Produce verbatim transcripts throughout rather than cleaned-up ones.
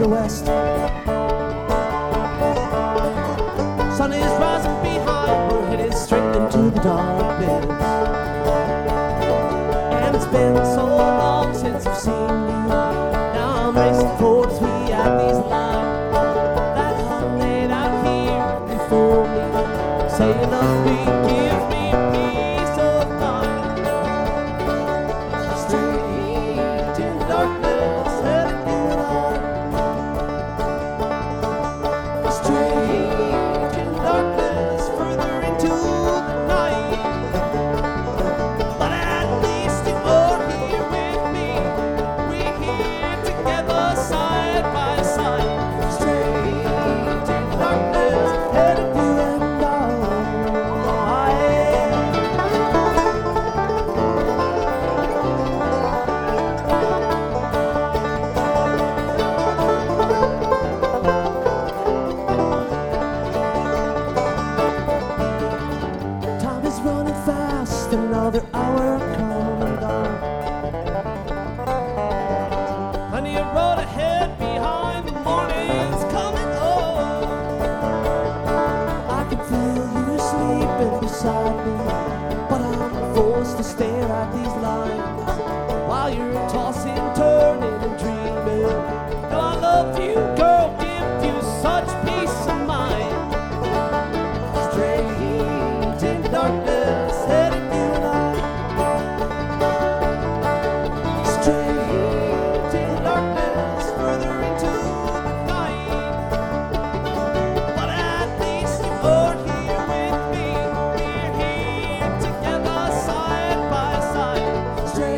the west. Sun is rising behind, we're headed straight into the darkness. And it's been so long since I've seen you. Now I'm racing towards me at these lines that hung laid out here before me, saying of me, give me peace of mind. Straight in darkness, headed through the night. Straight in darkness, further into the night. But at least you are here with me. We're here together, side by side. Straight in darkness, headed through the night. Time is running fast, another hour come and gone. Plenty of road ahead, behind the morning's coming on. I can feel you sleeping beside me, but I'm forced to stare at these lines while you're tossing, turning and dreaming. No, I love you, girl, give you such peace of mind. Straight in darkness, headed through the night. Straight in darkness, further into the night. But at least you are here with me. We're here together, side by side. Straight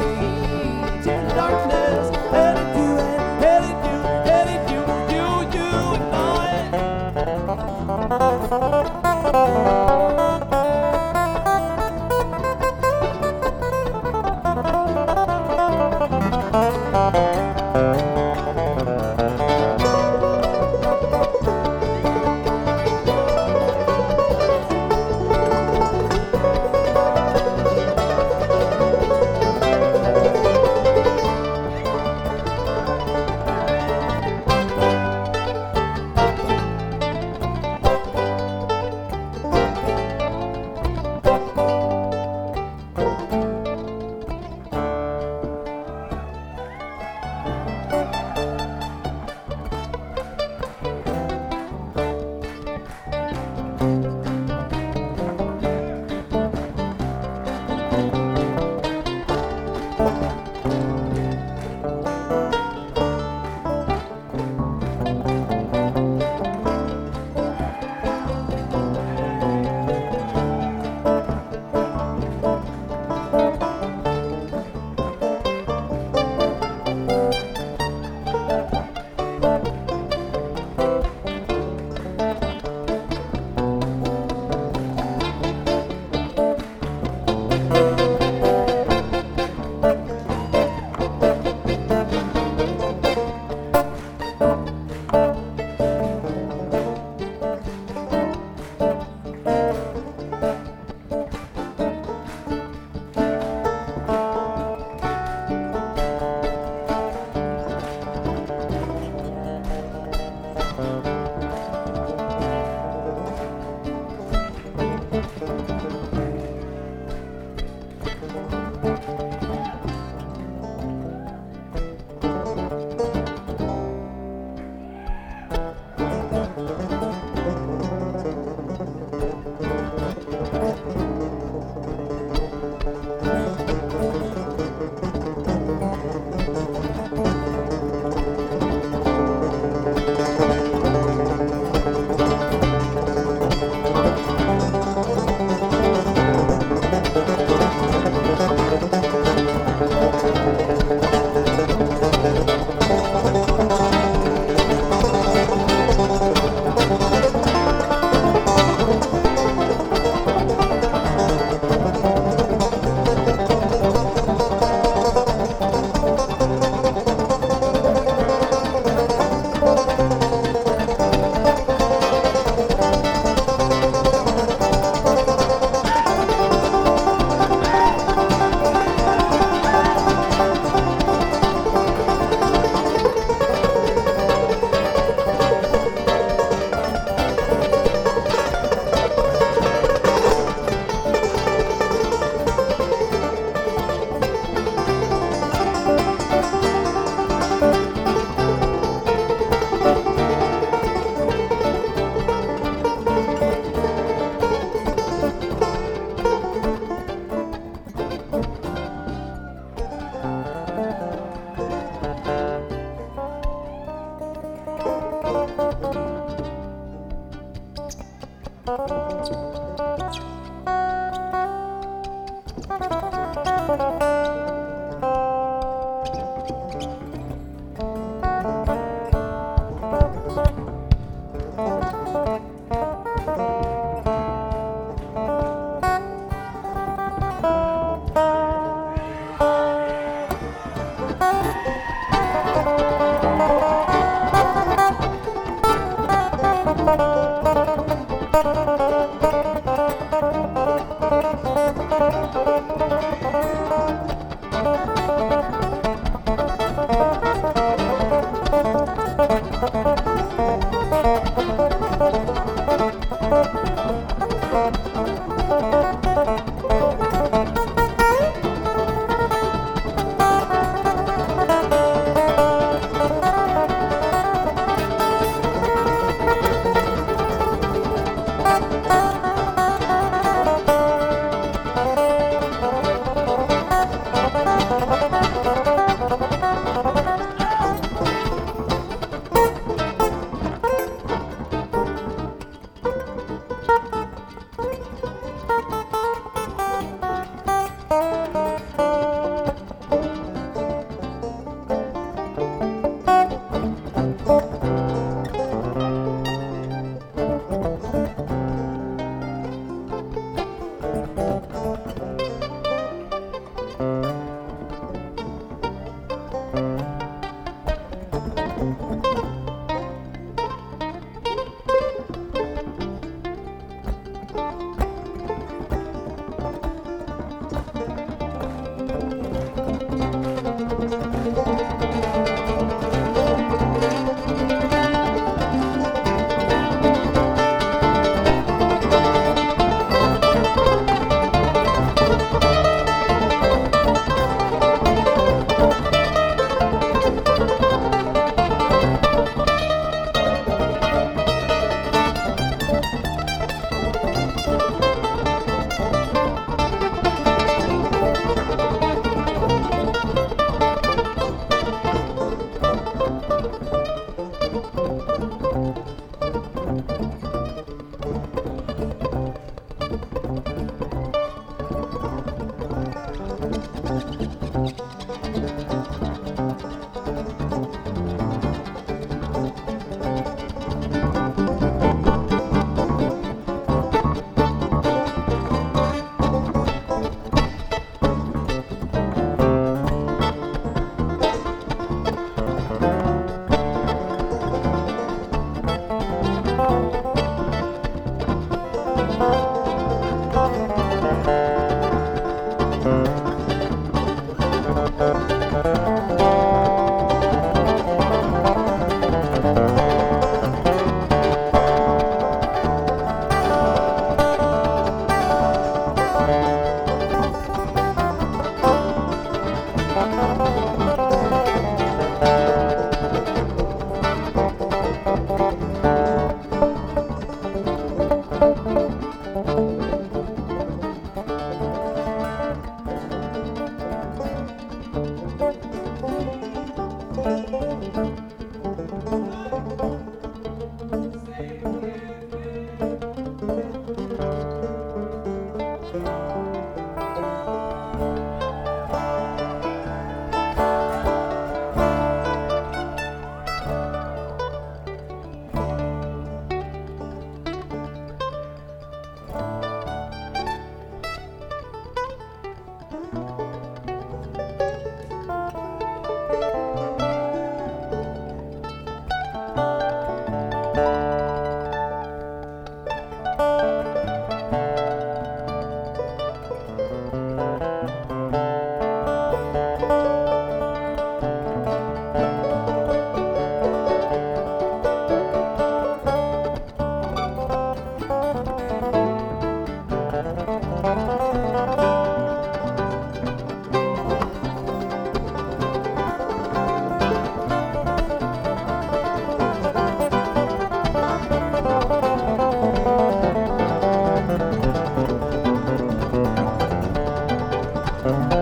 Thank